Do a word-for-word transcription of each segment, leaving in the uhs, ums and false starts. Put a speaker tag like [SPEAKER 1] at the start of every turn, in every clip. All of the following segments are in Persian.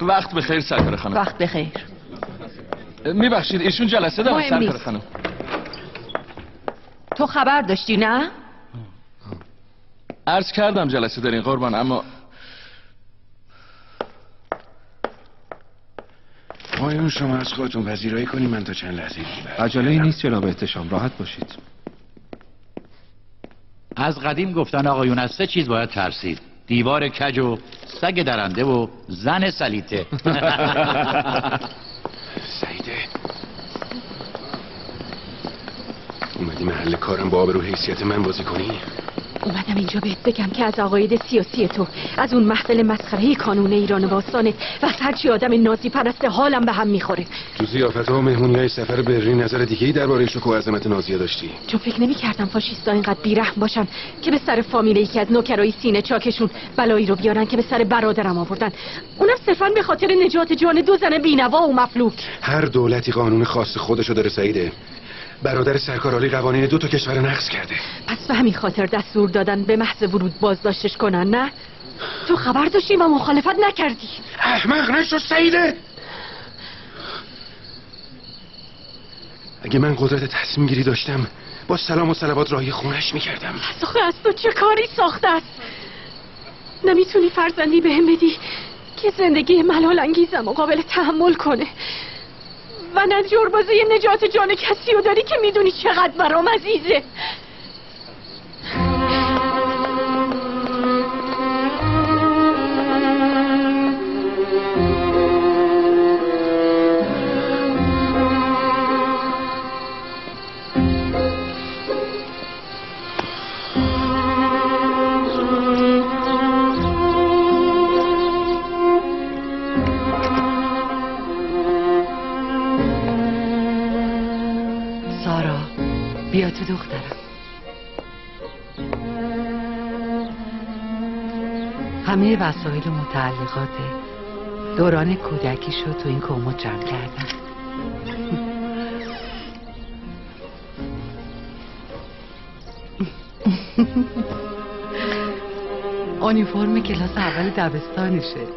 [SPEAKER 1] وقت بخیر سرکار خانم.
[SPEAKER 2] وقت بخیر.
[SPEAKER 1] میبخشید ایشون جلسه دارن سرکار خانم.
[SPEAKER 2] تو خبر داشتی نه؟
[SPEAKER 1] عرض کردم جلسه دارین قربان، اما
[SPEAKER 3] آقایون شما از خودتون پذیرایی کنید من تا چند لحظه دیگه.
[SPEAKER 4] عجله نیست جناب احتشام، راحت باشید.
[SPEAKER 5] از قدیم گفتن آقایون از سه چیز باید ترسید: دیوار کج و سگ درنده و زن سلیته.
[SPEAKER 3] سعیده اومدی محل کارم با آبرو حیثیت من بازی کنی؟
[SPEAKER 6] اومدم اینجا بهت بگم که از عقاید سیاسی تو، از اون محفل مسخره کانون ایران باستانه و از هرچی آدم نازی پرست حالم به هم میخوره.
[SPEAKER 3] تو ضیافت‌ها و مهمونی‌های سفر برلین نظر دیگه‌ای درباره شکوه و عظمت نازی‌ها داشتی؟
[SPEAKER 6] چون فکر نمی‌کردم فاشیستا اینقدر بیرحم باشن که به سر فامیل یکی از نوکرای سینه چاکشون بلایی رو بیارن که به سر برادرم آوردن، اونم صرفاً به خاطر نجات جان دو زن بی‌نوا و مفلوک.
[SPEAKER 3] هر دولتی قانون خاص خودشو داره سعیده. برادر سرکارعالی قوانین دو تا کشور نقض کرده.
[SPEAKER 6] پس به همین خاطر دستور دادن به محض ورود بازداشتش کنن، نه؟ تو خبر داشتی و مخالفت نکردی.
[SPEAKER 3] احمق نشو سعیده. اگه من قدرت تصمیم گیری داشتم با سلام و صلوات راهی خونش میکردم.
[SPEAKER 6] آخه از تو چه کاری ساخته است؟ نمیتونی فرزندی بهم بدی که زندگی ملال انگیزم مقابل تحمل کنه و نه جربازه نجات جان کسی رو داری که میدونی چقدر برام عزیزه.
[SPEAKER 2] بیا تو دخترم. همه وسایل متعلقات دوران کودکیشو تو این کمد جمع کردم. اونیفرم کلاس اول دبستانشه.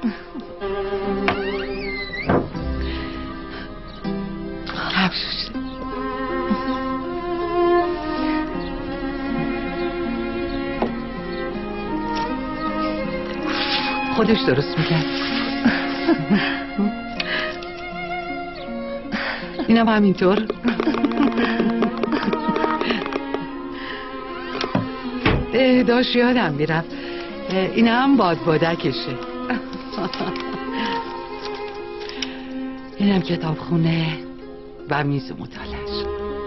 [SPEAKER 2] کفشش خودش درست میکرد. اینم همینطور. داشت یادم میرفت این هم بادبادکشه. اینم کتابخونه و میز مطالعه‌اش.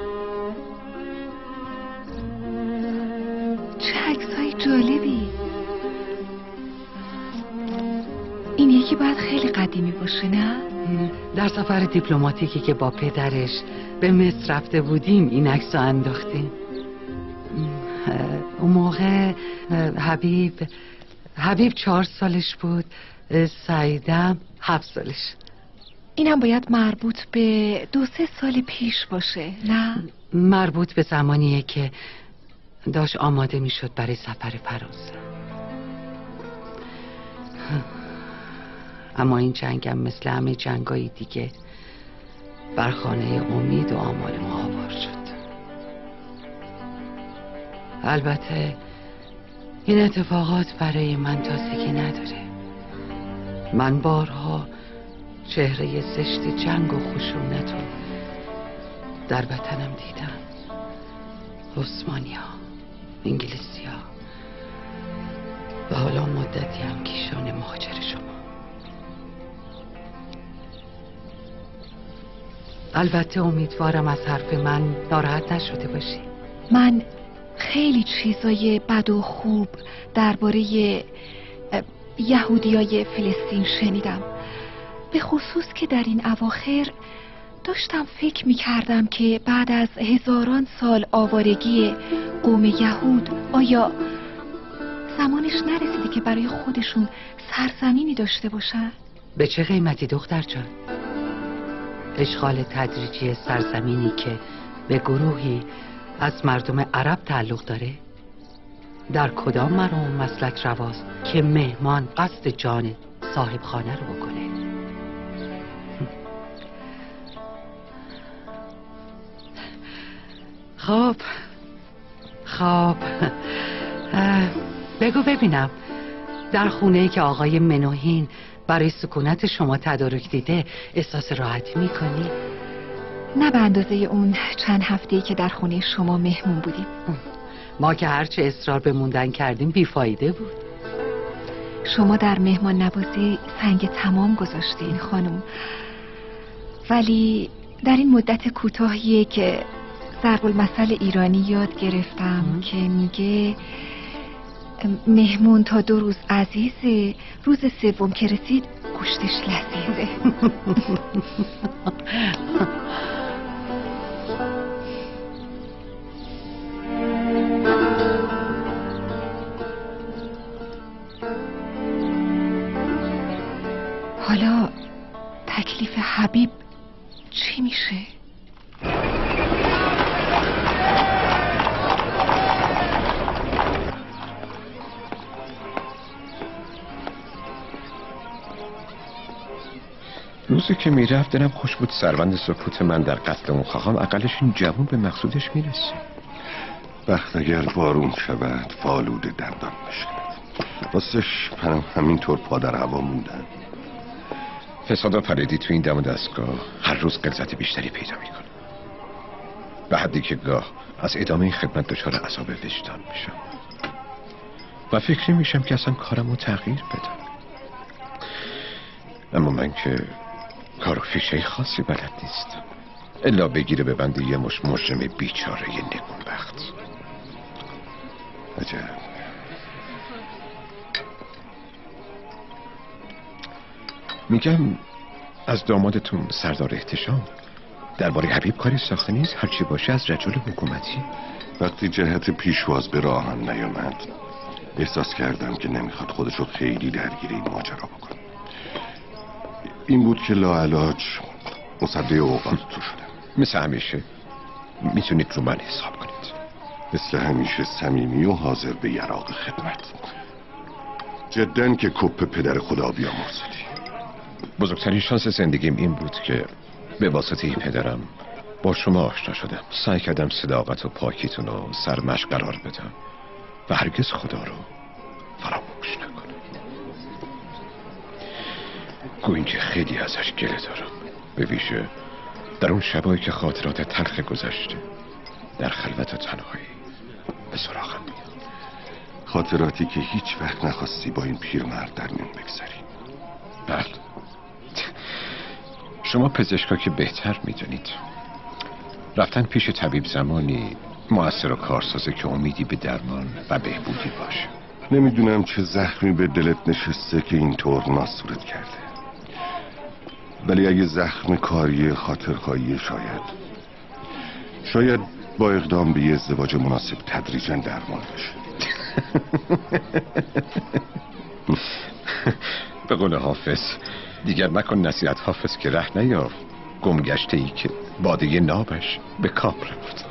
[SPEAKER 7] چه عکسای جالبی. این یکی باید خیلی قدیمی باشه نه؟
[SPEAKER 2] در سفر دیپلماتیکی که با پدرش به مصر رفته بودیم این عکس رو انداختیم. اون موقع حبیب حبیب چهار سالش بود، سعیدم هفت سالش.
[SPEAKER 7] اینم باید مربوط به دو سه سال پیش باشه نه؟
[SPEAKER 2] مربوط به زمانیه که داشت آماده میشد برای سفر فرانسه. اما این جنگم مثل همه جنگای دیگه بر خانه امید و آمال ما آوار شد. البته این اتفاقات برای من تازگی نداره. من بارها چهره زشت جنگ و خشونت رو در وطنم دیدم. عثمانی ها، انگلیسی ها و حالا مدتی هم کیشان مهاجر شما. البته امیدوارم از حرف من ناراحت نشده باشی.
[SPEAKER 7] من خیلی چیزای بد و خوب درباره یهودیای فلسطین شنیدم، به خصوص که در این اواخر داشتم فکر می کردم که بعد از هزاران سال آوارگی قوم یهود آیا زمانش نرسیده که برای خودشون سرزمینی داشته باشن؟
[SPEAKER 2] به چه قیمتی دختر جان؟ اشغال تدریجی سرزمینی که به گروهی از مردم عرب تعلق داره؟ در کدام مرام مسلک رواست که مهمان قصد جان صاحب خانه رو بکنه؟ خب خب اه، بگو ببینم در خونه‌ای که آقای منوهین برای سکونت شما تدارک دیده احساس راحتی میکنی؟
[SPEAKER 7] نه به اندازه اون چند هفته‌ای که در خونه شما مهمون بودیم.
[SPEAKER 2] ما که هرچه اصرار به موندن کردیم بیفایده بود.
[SPEAKER 7] شما در مهمان نوازی سنگ تمام گذاشتین خانم، ولی در این مدت کوتاهیه که ضرب المثل ایرانی یاد گرفتم ام. که میگه مهمون تا دو روز عزیزه، روز سوم که رسید گوشتش لذیذه. حالا تکلیف حبیب چی میشه؟
[SPEAKER 4] روزی که میرفت دلم خوش بود سروند سکوت من در قتل اون خواهم اقلش این جوون به مقصودش میرسه.
[SPEAKER 3] وقت اگر بارون شود فالود دندان میشکند. راستش منم همینطور پا در هوا موندن.
[SPEAKER 4] فساد و پلیدی تو این دم و دستگاه هر روز غلظت بیشتری پیدا میکنه، به حدی که گاه از ادامه این خدمت دچار عذاب وجدان میشم و فکری میشم که اصلا کارمو تغییر بدم. اما من که کار و فیشه خاصی بلد نیستم الا بگیره به بنده یه مش مجرم بیچاره یه نگون بخت.
[SPEAKER 3] عجب.
[SPEAKER 4] میگم از دامادتون سردار احتشام درباره حبیب کاری ساخته نیست؟ هرچی باشه از رجل حکومتی.
[SPEAKER 3] وقتی جهت پیشواز به راهم نیامد احساس کردم که نمیخواد خودشو خیلی درگیر این ماجرا بکنه. این بود که لاعلاج مصدی اوقات تو شدم.
[SPEAKER 4] مثل همیشه میتونید رو من حساب کنید.
[SPEAKER 3] مثل همیشه صمیمی و حاضر به یراق خدمت. جدن که کپ پدر خدا بیامرزدی.
[SPEAKER 4] بزرگترین شانس زندگیم این بود که به واسطه پدرم با شما آشنا شدم. سعی کردم صداقت و پاکیتون رو سرمشق قرار بدم و هرگز خدا رو فراموش نکنم. گویین که خیلی ازش گله دارم، به ویژه در اون شبایی که خاطرات تلخ گذشته در خلوت و تنهایی به سراغم میاد.
[SPEAKER 3] خاطراتی که هیچ وقت نخواستی با این پیرمرد در میون بگذاری.
[SPEAKER 4] بله، شما پزشکا که بهتر میدونید رفتن پیش طبیب زمانی مؤثر و کارسازه که امیدی به درمان و بهبودی باشه.
[SPEAKER 3] نمیدونم چه زخمی به دلت نشسته که اینطور ناسورت کرده، ولی اگه زخم کاری خاطرخواهی شاید شاید با اقدام به یه ازدواج مناسب تدریجاً درمان بشه.
[SPEAKER 4] به قول حافظ دیگر مکن نصیحت حافظ که ره نیافت، گمگشته ای که باده نابش به کام رفت.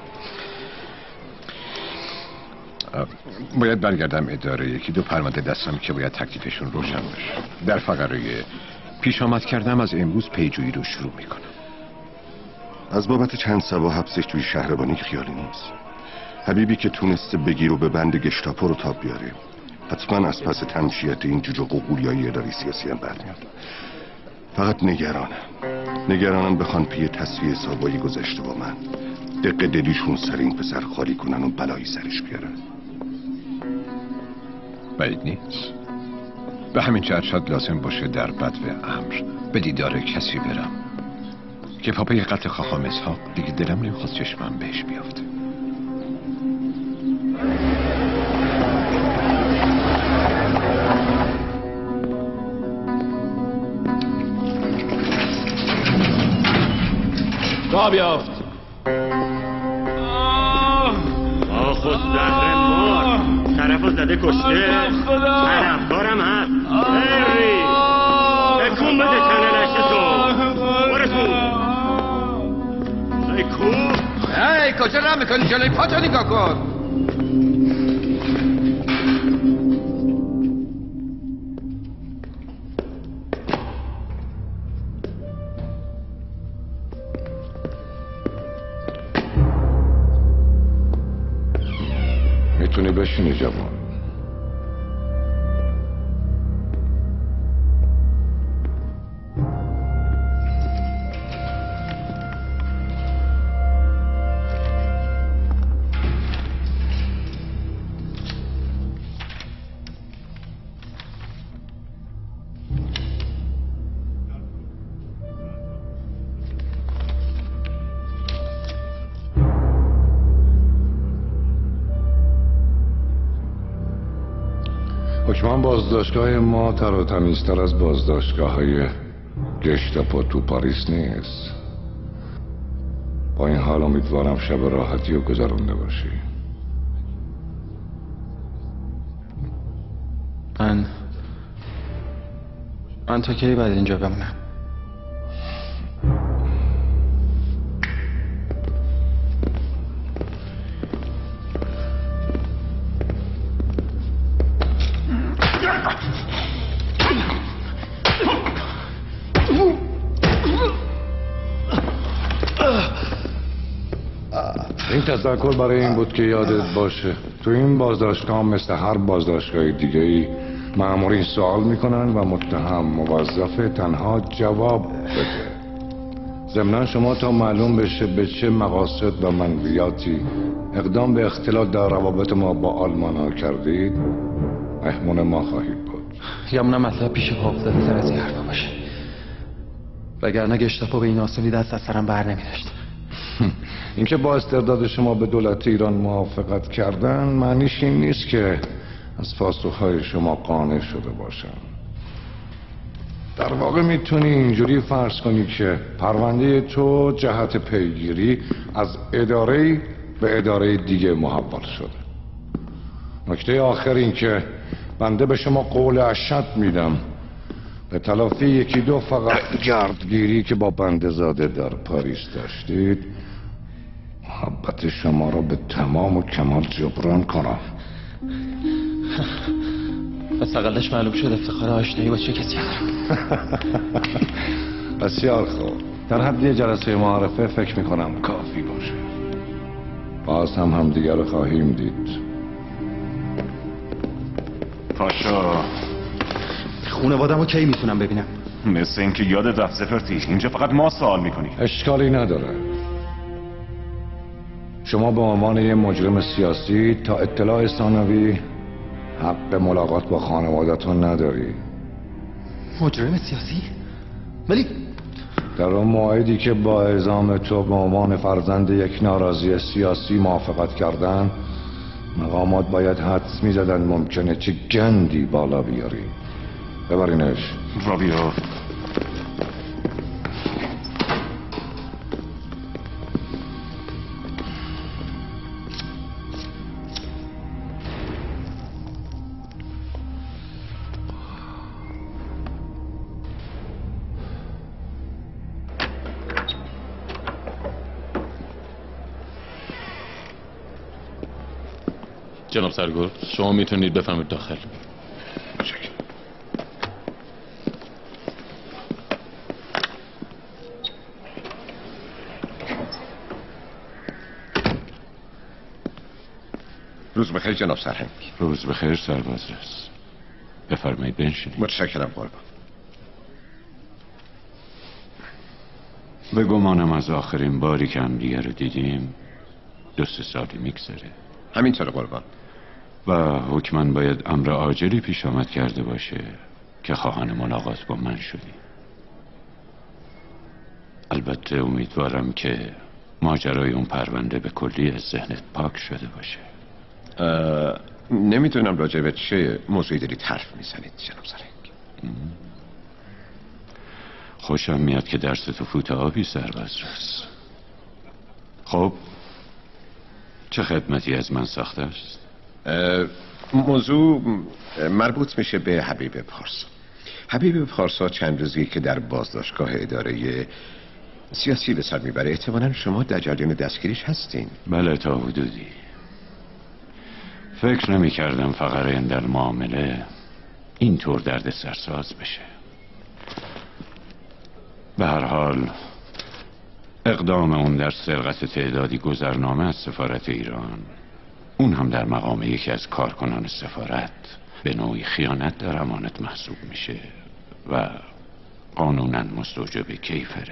[SPEAKER 4] باید برگردم اداره، یکی دو پرونده دستم که باید تکلیفشون روشن بشه. در فقره پیش آمد کردم از امروز پیجویی رو شروع میکنم.
[SPEAKER 3] از بابت چند سبا حبسش توی شهربانی خیالی نیست. حبیبی که تونسته بگیر و به بند گشتاپو رو تاب بیاره حتما از پس تمشیت این جوجه قوقولیای اداری سیاسی هم برمیاد. فقط نگرانم نگرانم بخوان پی تصفیه حسابایی گذشته با من دق دلیشون سر این پسر خالی کنن و بلایی سرش بیارن.
[SPEAKER 4] بعید نیست. به همین جهت شاید لازم باشه در بدو امر به دیدار کسی برم که پاپای قتل خاخام اسحاق دیگه دلم نمیخواست چشمم بهش بیافته.
[SPEAKER 1] راه بیافت.
[SPEAKER 8] آخوز زهر مار طرف رو زده کشته، طرفدارم هست. هری تکون بده تنه لشه تو برسون. ای کو
[SPEAKER 1] ای کجا راه میکنی؟ جلوی پا تو نگاه کن.
[SPEAKER 3] میتونی بشینی جوان. حکمان بازداشتگاه ما تر و تمیزتر از بازداشتگاه های گشتاپو تو پاریس نیست. با این حال امیدوارم شب راحتی رو گذرونده باشی.
[SPEAKER 1] من من تا کی باید اینجا بمونم؟
[SPEAKER 3] این تذکر برای این بود که یادت باشه تو این بازداشتگاه مثل هر بازداشتگاه دیگه ای مأمورین سوال میکنن و متهم موظف تنها جواب بده. ضمناً شما تا معلوم بشه به چه مقاصد و منویاتی اقدام به اختلاط در روابط ما با آلمان ها کردید مهمون ما خواهید بود.
[SPEAKER 1] یمونم مطلب پیش حافظه بزر از این حرفا باشه، وگرنه گشتاپو به این آسونی دست از سرم بر نمی‌داشت.
[SPEAKER 3] اینکه با استرداد شما به دولت ایران موافقت کردن معنیش این نیست که از پاسخهای شما قانع شده باشن. در واقع میتونی اینجوری فرض کنی که پرونده تو جهت پیگیری از اداره به اداره دیگه محول شده. نکته آخر این که بنده به شما قول اشد میدم به تلافی یکی دو فقط گردگیری که با بنده زاده در پاریس داشتید محبت شما را به تمام و کمال جبران کنم.
[SPEAKER 1] پس اقلش معلوم شد افتخار آشنایی با چه کسی دارم.
[SPEAKER 3] بسیار خوب، در حد یه جلسه معارفه فکر میکنم کافی باشه. باز هم همدیگر رو خواهیم دید.
[SPEAKER 9] پاشا
[SPEAKER 1] خونوادم رو کی میتونم ببینم؟
[SPEAKER 9] مثل اینکه یادت رفت زفرتی، اینجا فقط ما سوال میکنی.
[SPEAKER 3] اشکالی نداره. شما به عنوان یه مجرم سیاسی تا اطلاع ثانوی حق ملاقات با خانوادتون نداری.
[SPEAKER 1] مجرم سیاسی؟ ولی
[SPEAKER 3] در اون موعدی که با اعزام تو به عنوان فرزند یک ناراضی سیاسی موافقت کردن مقامات باید حدس میزدن ممکنه چه گندی بالا بیاری. ببرینش.
[SPEAKER 9] رابیو
[SPEAKER 5] جناب سرگل شما میتونید بفرمایید داخل.
[SPEAKER 4] روز بخیر جناب سرهنگ.
[SPEAKER 5] روز بخیر سرباز رس. بفرمایید بنشینید.
[SPEAKER 4] متشکرم قربان.
[SPEAKER 5] به گمانم از آخرین باری که هم دیگه رو دیدیم دو سه سالی میگذره.
[SPEAKER 4] همینطور قربان.
[SPEAKER 5] و حکماً باید امر عاجلی پیش آمد کرده باشه که خواهان ملاقات با من شدی. البته امیدوارم که ماجرای اون پرونده به کلی از ذهنت پاک شده باشه.
[SPEAKER 4] نمیدونم راجع به چه موضوعی دارید حرف میزنید جناب سرهنگ.
[SPEAKER 5] خوشم میاد که درس تو فوت آبی سرباز رس. خب چه خدمتی از من ساخته است؟
[SPEAKER 4] موضوع مربوط میشه به حبیب پارسا. حبیب پارسا چند روزی که در بازداشتگاه اداره سیاسی به سر میبره. احتمالاً شما در جریان دستگیریش هستین.
[SPEAKER 5] بله تا حدودی. فکر نمی کردم فقره در معامله اینطور درد سرساز بشه. به هر حال اقدام اون در سرقت تعدادی گذرنامه از سفارت ایران اون هم در مقام یکی از کارکنان سفارت به نوعی خیانت در امانت محسوب میشه و قانونا مستوجب کیفره.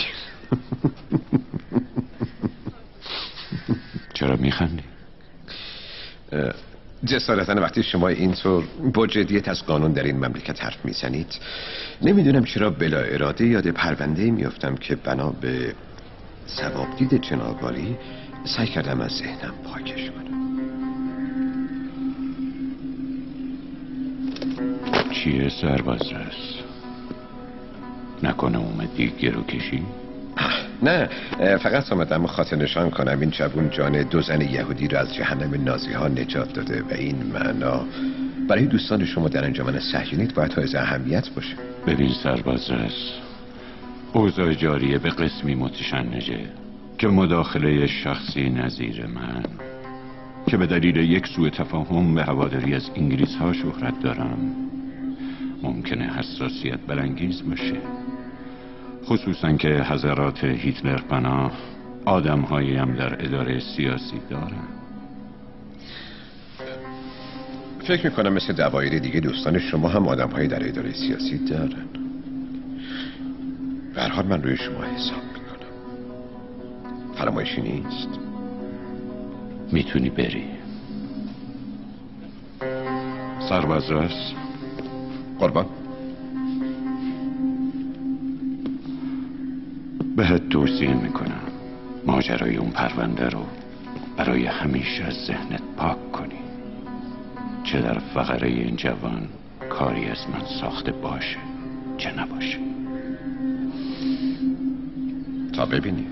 [SPEAKER 5] چرا میخندی؟
[SPEAKER 4] جسارتاً وقتی شما اینطور با جدیت از قانون در این مملکت حرف میزنید نمیدونم چرا بلا اراده یاد پرونده میافتم که بنا به ثواب دید جناب عالی سعی کردم از ذهنم پاکش کنم.
[SPEAKER 5] چیه سربازرس؟ نکنه اومدی گرو کشی؟
[SPEAKER 4] نه، فقط آمدم خاطر نشان کنم این جوون جان دو زن یهودی را از جهنم نازی ها نجات داده و این معنا برای دوستان شما در انجمن صهیونیت باید حائز اهمیت باشه.
[SPEAKER 5] ببین سربازرس، اوضاع جاریه به قسمی متشنجه که مداخله شخصی نظیر من که به دلیل یک سوء تفاهم به هواداری از انگلیس ها شهرت دارم ممکنه حساسیت برانگیز باشه، خصوصا که حضرات هیتلر پناه آدم هایی هم در اداره سیاسی دارن.
[SPEAKER 4] فکر میکنم مثل دوایر دیگه دوستان شما هم آدم هایی در اداره سیاسی دارن. به هر حال من روی شما حساب میکنم. فرمایشی نیست؟
[SPEAKER 5] میتونی بری. سربازرس.
[SPEAKER 4] قربان.
[SPEAKER 5] بهت توصیه میکنم ماجرای اون پرونده رو برای همیشه از ذهنت پاک کنی، چه در فقره این جوان کاری از من ساخته باشه چه نباشه.
[SPEAKER 4] تا ببینی.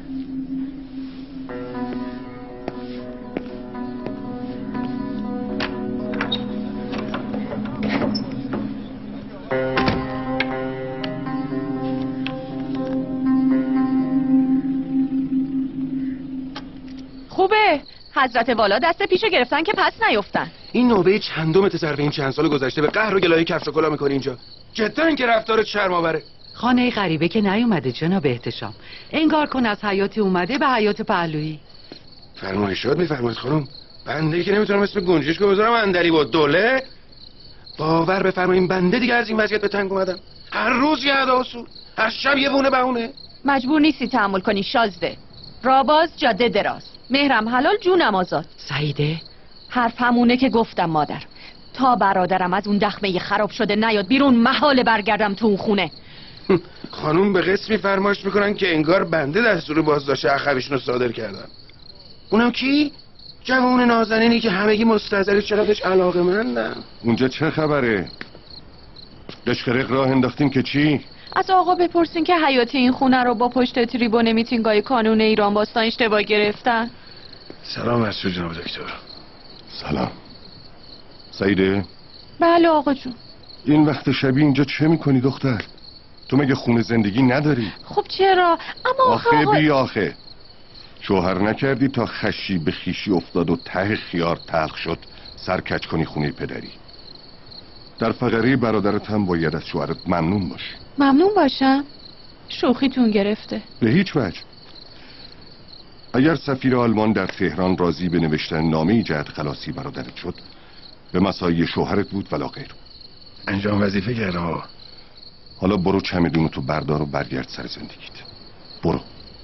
[SPEAKER 6] خوبه حضرت والا دست پیشو گرفتن که پس نیفتن.
[SPEAKER 3] این نوبه چندمت ظرف این چند سال گذشته به قهر و گلایه کفش و کلا میکنی اینجا؟ جدا این که رفتارت شرم آوره.
[SPEAKER 2] خانه غریبه که نیومده جناب احتشام، انگار کن از حیاتی اومده به حیات پهلویی.
[SPEAKER 3] فرمایشات میفرمایید خانم. بنده که نمیتونم اسم گنجشکو بذارم اندلی با دوله. باور بفرمایید بنده دیگه از این وضعیت به تنگ اومدم. هر روز یه ادا اصول، هر شب یه بونه بهونه.
[SPEAKER 6] مجبور نیستی تحمل کنی شازده. راباز جاده دراز، مهرم حلال جونم آزاد.
[SPEAKER 2] سعیده
[SPEAKER 6] حرف همونه که گفتم مادر. تا برادرم از اون دخمه خراب شده نیاد بیرون محال برگردم تو اون خونه.
[SPEAKER 3] خانوم به قسمی فرمایش میکنن که انگار بنده دستور بازداشت اخویشون رو صادر کردم. اونم کی؟ جوون نازنینی که همگی مستحضری چقدرش علاقه مندم. اونجا چه خبره؟ قشقرق راه انداختیم که چی؟
[SPEAKER 6] از آقا بپرسین که حیاتی این خونه رو با پشت تریبون میتینگای کانون ایران باستان اشتباه گرفتن.
[SPEAKER 3] سلام عرض شد جناب دکتر. سلام. سعیده؟
[SPEAKER 6] بله آقا جون.
[SPEAKER 3] این وقت شبی اینجا چه میکنی دختر؟ تو مگه خونه زندگی نداری؟
[SPEAKER 6] خب چرا؟ اما آخه
[SPEAKER 3] آخه
[SPEAKER 6] آقا...
[SPEAKER 3] بی آخه شوهر نکردی تا خشی به خیشی افتاد و ته خیار تلخ شد سرکج کنی خونه پدری. در فقره برادرت هم باید از شوهرت ممنون باشی.
[SPEAKER 6] ممنون باشم؟ شوخیتون گرفته.
[SPEAKER 3] به هیچ وجه. اگر سفیر آلمان در تهران راضی به نوشتن نامه‌ای جهت خلاصی برادرت شد به مساعی شوهرت بود ولا غیر. انجام وظیفه کردم. حالا برو چمدونتو بردار و برگرد سر زندگیت. برو.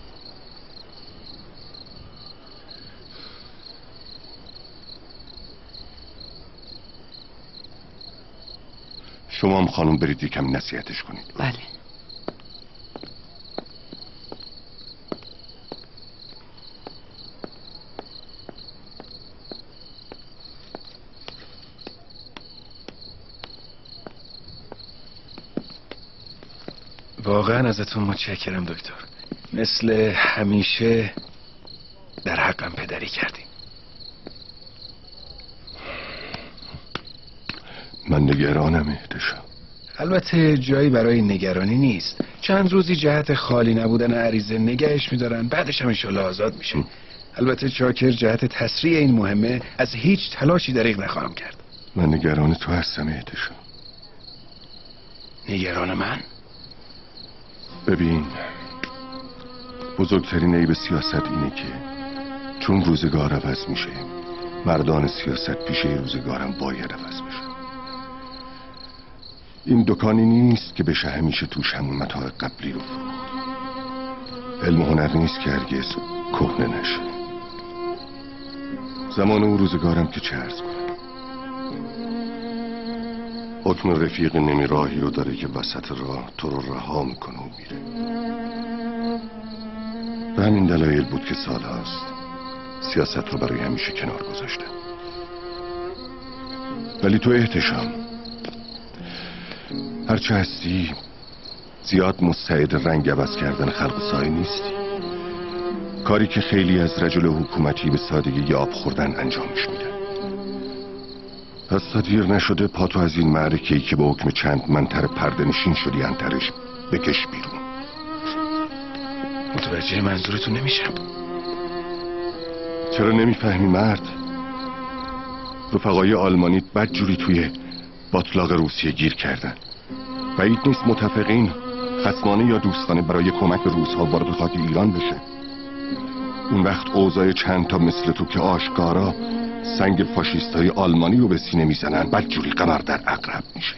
[SPEAKER 3] شما هم خانم برید یکم نصیحتش کنید.
[SPEAKER 2] بله.
[SPEAKER 10] واقعا ازتون متشکرم دکتر. مثل همیشه در حقم پدری کردیم.
[SPEAKER 3] من نگرانم احتشام.
[SPEAKER 10] البته جایی برای نگرانی نیست. چند روزی جهت خالی نبودن عریضه نگهش میدارن، بعدش هم انشالله آزاد میشه. البته چاکر جهت تسریع این مهمه از هیچ تلاشی دریغ نخواهم کرد.
[SPEAKER 3] من نگران تو هستم احتشام.
[SPEAKER 10] نگران من؟
[SPEAKER 3] ببین بزرگترین عیب سیاست اینه که چون روزگار عوض میشه مردان سیاست پیشه روزگارم باید عوض بشه. این دکانی نیست که بشه همیشه توش همون متاع قبلی رو فروخت. علم و هنر نیست که هرگز کهنه نشه. زمان و روزگارم که چه عرض کنم، حکم رفیق نمی راهی رو داره که وسط راه تو رو رها میکنه و میره. به همین دلایل بود که سال هاست سیاست رو برای همیشه کنار گذاشتم. ولی تو احتشام، هرچه هستی زیاد مستعد رنگ عوض کردن خلق سایه نیستی. کاری که خیلی از رجل حکومتی به سادگی آب خوردن انجامش میدن. پس تا دیر نشده پاتو از این معرکه‌ای که با حکم چند منتر پرده نشین شدی انترش بکش بیرون.
[SPEAKER 10] متوجه منظورتون نمیشم.
[SPEAKER 3] چرا نمیفهمی مرد؟ رفقای آلمانی بدجوری توی باطلاق روسیه گیر کردن. بعید نیست متفقین خصمانه یا دوستانه برای کمک روس‌ها وارد خاک ایران بشه. اون وقت اوضاع چند تا مثل تو که آشکارا سنگ فاشیستای آلمانی رو به سینه میزنن بدجوری قمر در عقرب میشه.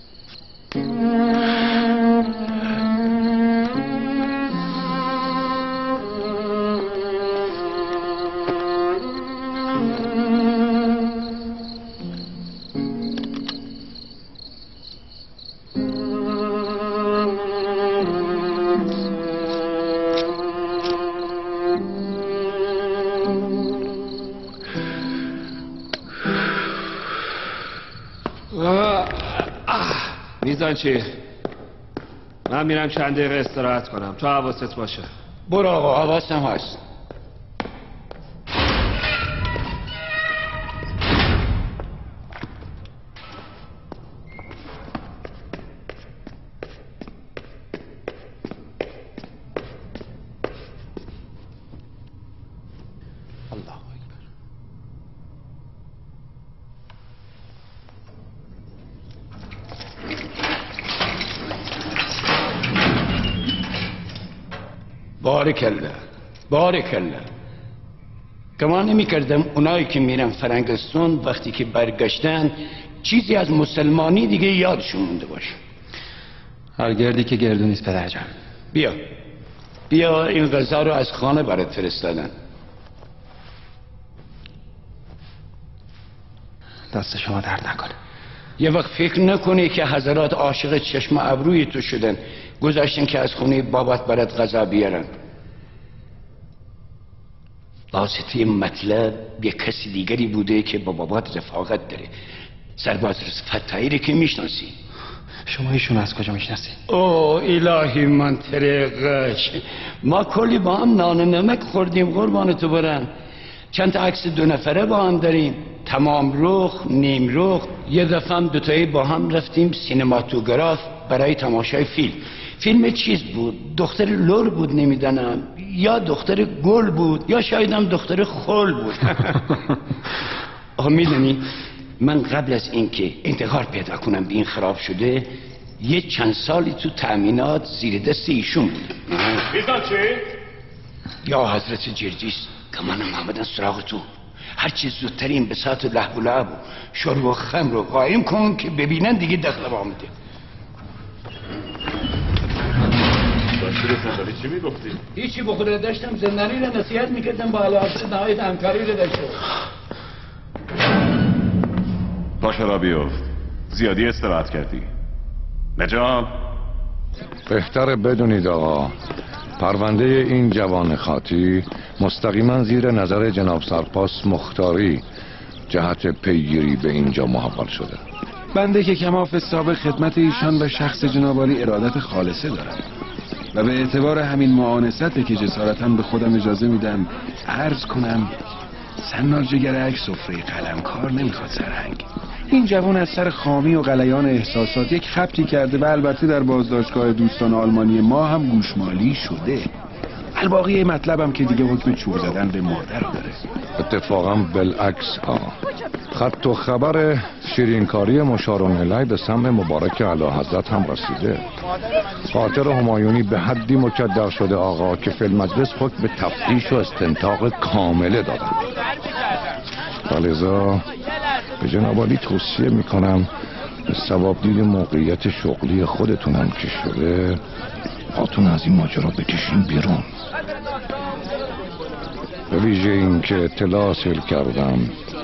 [SPEAKER 11] میزان چی؟ من میرم چند دقیقه استراحت کنم، تو حواست باشه.
[SPEAKER 12] برو آقا، حواسم هست. بارکالله بارکالله. گمان نمی کردم اونایی که میرن فرنگستان وقتی که برگشتن چیزی از مسلمانی دیگه یادشون مونده باشه.
[SPEAKER 1] هر گردی که گردو نیست پدرجان.
[SPEAKER 12] بیا بیا این غذا رو از خانه برات فرستادن.
[SPEAKER 1] دست شما درد نکنه.
[SPEAKER 12] یه وقت فکر نکنی که حضرات عاشق چشم ابروی تو شدن گذاشتن که از خونه بابات برات غذا بیارن. واسطه مطلب یه کسی دیگری بوده که با بابات رفاقت داره. سرباز فتایی رو که میشناسی.
[SPEAKER 1] شما ایشون از کجا میشناسی؟
[SPEAKER 12] اوه الهی من طریقش، ما کلی با هم نان نمک خوردیم قربان تو برن. چند تا عکس دو نفره با هم داریم، تمام رخ نیم رخ. یه دفعه هم دوتایی با هم رفتیم سینماتوگراف برای تماشای فیلم. فیلم چیز بود، دختر لور بود نمیدانم، یا دختر گل بود، یا شاید هم دختر خل بود. آها میدونی من قبل از اینکه انتحار پیدا کنم به این خراب شده یه چند سالی تو تأمینات زیر دست ایشون بود.
[SPEAKER 9] میزان چی؟
[SPEAKER 12] یا حضرت جرجیس کمانم آمدن سراغ تو. هرچی زودتر این بساط و لهب و لعب و شرب و خمر رو قایم کن که ببینن دیگه دخل آمده.
[SPEAKER 9] داشتی به زندانی چی میگفتی؟
[SPEAKER 12] هیچی بخوره داشتم زندانی رو نصیحت میکردم با علاقه نهایت همکاری رو داشته.
[SPEAKER 9] پاشا را بیفت، زیادی استراحت کردی. نجام
[SPEAKER 13] بهتره بدونید آقا پرونده این جوان خاطی مستقیما زیر نظر جناب سرپاس مختاری جهت پیگیری به اینجا محول شده.
[SPEAKER 10] بنده که کماف سابق خدمت ایشان و شخص جنابالی ارادت خالصه دارم و به اعتبار همین معانسته که جسارتاً به خودم اجازه میدم عرض کنم سنار جگرک سفره قلمکار نمیخواد سرهنگ. این جوان از سر خامی و غلیان احساسات یک خبطی کرده و البته در بازداشتگاه دوستان آلمانی ما هم گوشمالی شده. الباقی مطلبم که دیگه حکم چوب زدن به مادر داره.
[SPEAKER 13] اتفاقا بالعکس آقا خط و خبر شیرینکاری مشارون الی به سمع مبارک اعلی حضرت هم رسیده. خاطر همایونی به حدی مکدر شده آقا که فی المجلس حکم به تفتیش و استنطاق کامله دادن. ولذا به جناب عالی توصیه میکنم به ثوابدید موقعیت شغلی خودتونم که شده هاتون از این ماجرا بکشین بیرون. به ویژه این که اطلاع حاصل کردم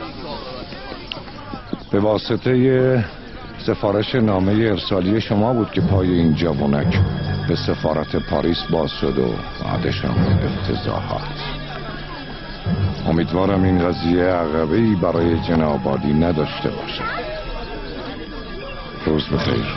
[SPEAKER 13] به واسطه سفارش نامه ارسالی شما بود که پای این جوانک به سفارت پاریس باز شد و بعدش هم افتضاحات. امیدوارم این قضیه عقبه‌ای برای جناب عالی نداشته باشه. روز بخیر.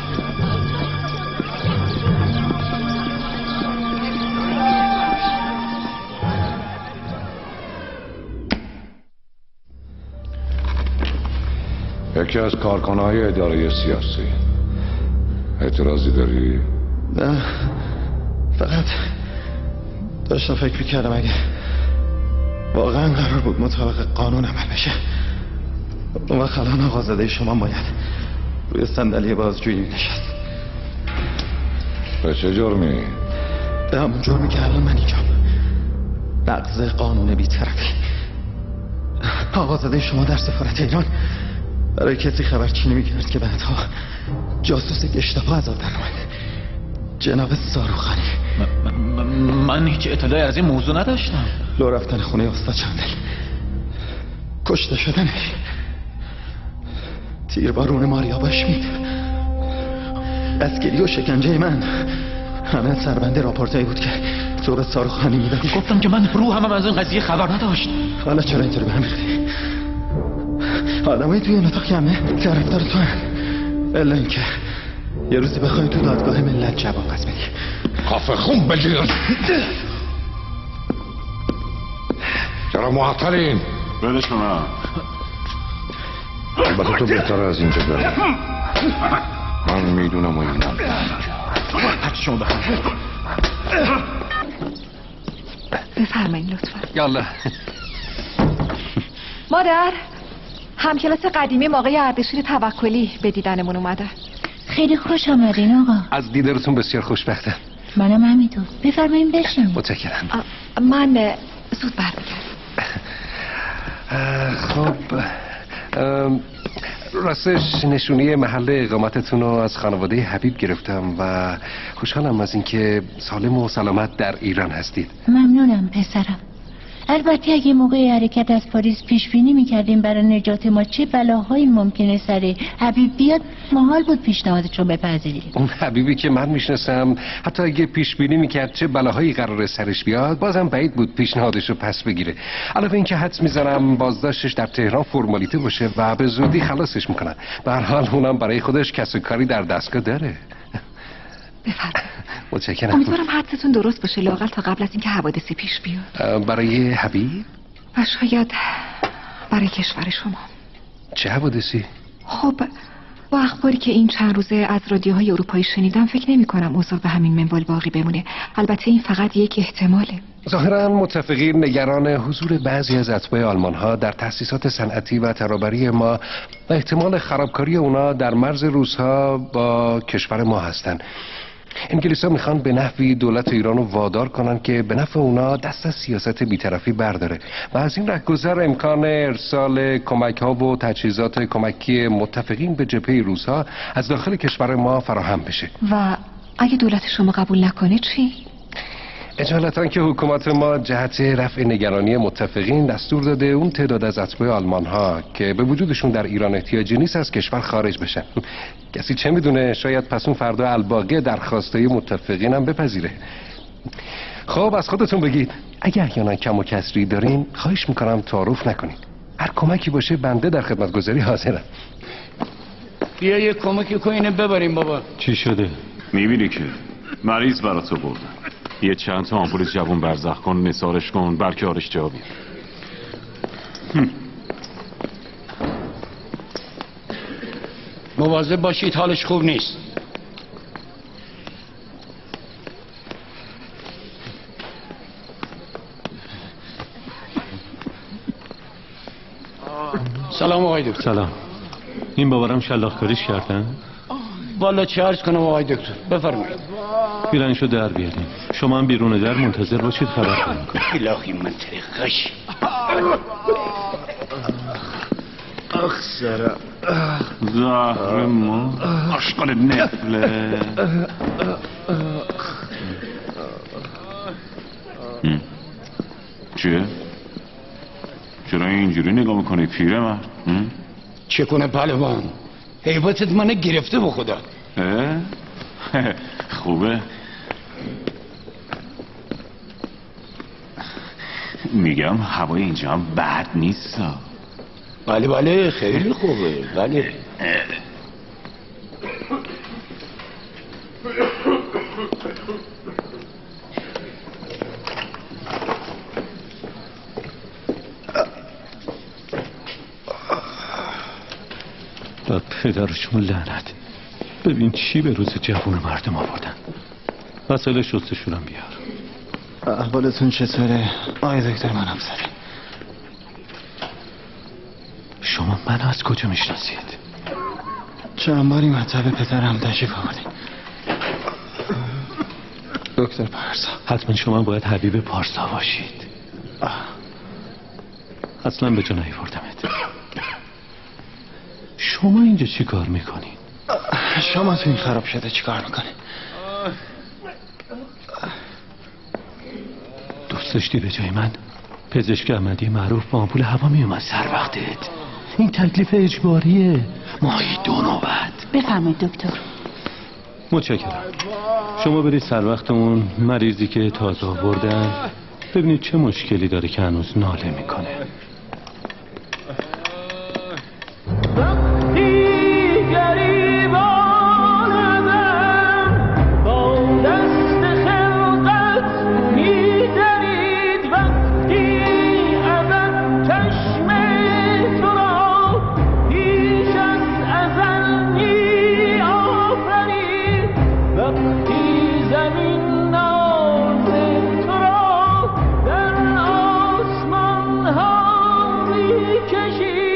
[SPEAKER 13] یکی از کارکنهای اداره سیاسی. اعتراضی داری؟
[SPEAKER 1] نه، فقط داشتم فکر میکردم اگه واقعا قرار بود مطابق قانون عمل بشه اون وقت الان آقازاده شما باید روی صندلی بازجویی می‌نشست.
[SPEAKER 13] به چه جرمی؟
[SPEAKER 1] به همون جرمی که الان من اینجام، نقض قانون بی‌طرفی. آقازاده شما در سفارت ایران برای کسی خبرچینی میکرد که بعدها جاسوس گشتاپو از آب در اومد، جناب ساروخانی.
[SPEAKER 14] من, من, من هیچ اطلاعی از این موضوع نداشتم.
[SPEAKER 1] لو رفتن خونه استاد چندل، کشته شدنش، تیربارون ماریا باشمید، دستگیری و شکنجه من، همه سربنده راپورتایی بود که تو به ساروخانی میدادی.
[SPEAKER 14] گفتم که من رو همم از این قضیه خبر نداشت.
[SPEAKER 1] حالا چرا اینطوری به هم ریختی؟ آدمایی توی این اتاق که همه طرفدار تو هن، الا اینکه یه روزی بخوای تو دادگاه ملت جواب پس بدی.
[SPEAKER 13] کافه خون بگیر. چرا معطلین؟
[SPEAKER 9] بدش به من.
[SPEAKER 13] البته تو بهتر از اینجا برم. من میدونم و اینم
[SPEAKER 14] هرچی شما بخوام.
[SPEAKER 7] بفرمایید لطفا.
[SPEAKER 1] یالا.
[SPEAKER 7] مادر، همکلاس قدیمی آقای اردشیر توکلی به دیدنمون اومده.
[SPEAKER 15] خیلی خوش آمدین آقا.
[SPEAKER 1] از دیدارتون بسیار خوشبختم.
[SPEAKER 15] منم همینطور. بفرمایید بشنم.
[SPEAKER 1] متشکرم.
[SPEAKER 7] من زود برمیگردم.
[SPEAKER 1] خب راستش نشونی محل اقامتتون رو از خانواده حبیب گرفتم و خوشحالم از اینکه سالم و سلامت در ایران هستید.
[SPEAKER 15] ممنونم پسرم. البته اگه موقع حرکت از پاریس پیش بینی میکردیم برای نجات ما چه بلاهایی ممکنه سر حبیب بیاد، محال بود پیشنهادش رو بپذیریم.
[SPEAKER 1] اون حبیبی که من میشناسم حتی اگه پیش بینی میکرد چه بلاهایی قراره سرش بیاد بازم بعید بود پیشنهادش رو پس بگیره. علاوه اینکه حدس میزنم بازداشتش در تهران فرمالیته باشه و به زودی خلاصش میکنن. به هر حال اونم برای خودش کسب و کاری در دستگاه داره.
[SPEAKER 7] بفرمایید.
[SPEAKER 1] متشکرم.
[SPEAKER 7] امیدوارم حدستون درست باشه، لااقل تا قبل از اینکه حوادثی پیش بیاد.
[SPEAKER 1] برای حبیب؟
[SPEAKER 7] و شاید برای کشور شما.
[SPEAKER 1] چه حوادثی؟
[SPEAKER 7] خب با اخباری که این چند روزه از رادیوهای اروپایی شنیدم فکر نمی کنم اوضاع به همین منوال باقی بمونه. البته این فقط یک احتماله.
[SPEAKER 1] ظاهرا متفقین نگران حضور بعضی از اتباع آلمان ها در تأسیسات صنعتی و ترابری ما و احتمال خرابکاری اونا در مرز روس‌ها با کشور ما هستند. انگلیس ها میخوان به نحوی دولت ایران رو وادار کنن که به نفع اونا دست از سیاست بیطرفی برداره و از این رهگذر امکان ارسال کمک ها و تجهیزات کمکی متفقین به جبهه روس ها از داخل کشور ما فراهم بشه.
[SPEAKER 7] و اگه دولت شما قبول نکنه چی؟
[SPEAKER 1] اجالتا که حکومت ما جهت رفع نگرانی متفقین دستور داده اون تعداد از اتباع آلمان ها که به وجودشون در ایران احتیاجی نیست از کشور خارج بشن. کسی چه میدونه، شاید پس اون فردا الباقی درخواسته متفقین هم بپذیره. خب از خودتون بگید اگه احیانا کم و کسری دارین خواهش میکنم تعارف نکنین. هر کمکی باشه بنده در خدمتگزاری حاضرم.
[SPEAKER 12] بیا یه کمکی کنینه ببریم بابا.
[SPEAKER 5] چی شده؟
[SPEAKER 9] میبینی که مریض برات بردن. یه چند تا آمپول جوون برزخ کن، نثارش کن، بلکه آرش جا بیار.
[SPEAKER 12] مواظب باشید حالش خوب نیست. سلام آقای دکتر.
[SPEAKER 5] سلام. این بابارم شلاق‌کاریش کردن؟
[SPEAKER 12] والا چه عرض کنم آقای دکتر، بفرمایید.
[SPEAKER 5] بیرنشو در بیاریم. شما هم بیرون در منتظر باشید خبر کنیم.
[SPEAKER 12] الهی من طریقش.
[SPEAKER 10] آخ سرم
[SPEAKER 5] زهر ما اشغال نفله چیه؟ چرا اینجوری نگاه میکنی پیره من؟
[SPEAKER 12] چه کنه پهلوان؟ حیبتت منو گرفته به خدا.
[SPEAKER 5] خوبه. میگم هوای اینجا هم بد نیست.
[SPEAKER 12] بله بله خیلی خوبه. بله
[SPEAKER 9] و پدرشون لعنت. ببین چی به روز جوون مردم آوردن. مسئله شستشونم بیار.
[SPEAKER 14] احوالتون چطوره؟ آی دکتر من افسری.
[SPEAKER 9] شما من از کجا میشناسید؟
[SPEAKER 14] چند باری مطب پدرم تشریف آوردیم. دکتر پارسا.
[SPEAKER 9] حتما شما باید حبیب پارسا باشید. اصلا به جا نیاوردمت. شما اینجا چی کار میکنی؟
[SPEAKER 14] شما تو این خراب شده چی کار میکنی؟
[SPEAKER 9] دوست داشتی به جای من پزشک احمدی معروف با آمپول هوا میومد سر وقتت. این تکلیف اجباریه. ماهی دو نوبت.
[SPEAKER 15] بفرمایید دکتر.
[SPEAKER 9] متشکرم. شما برید سر وقت اون مریضی که تازه آوردن ببینید چه مشکلی داره که هنوز ناله میکنه.
[SPEAKER 16] کشی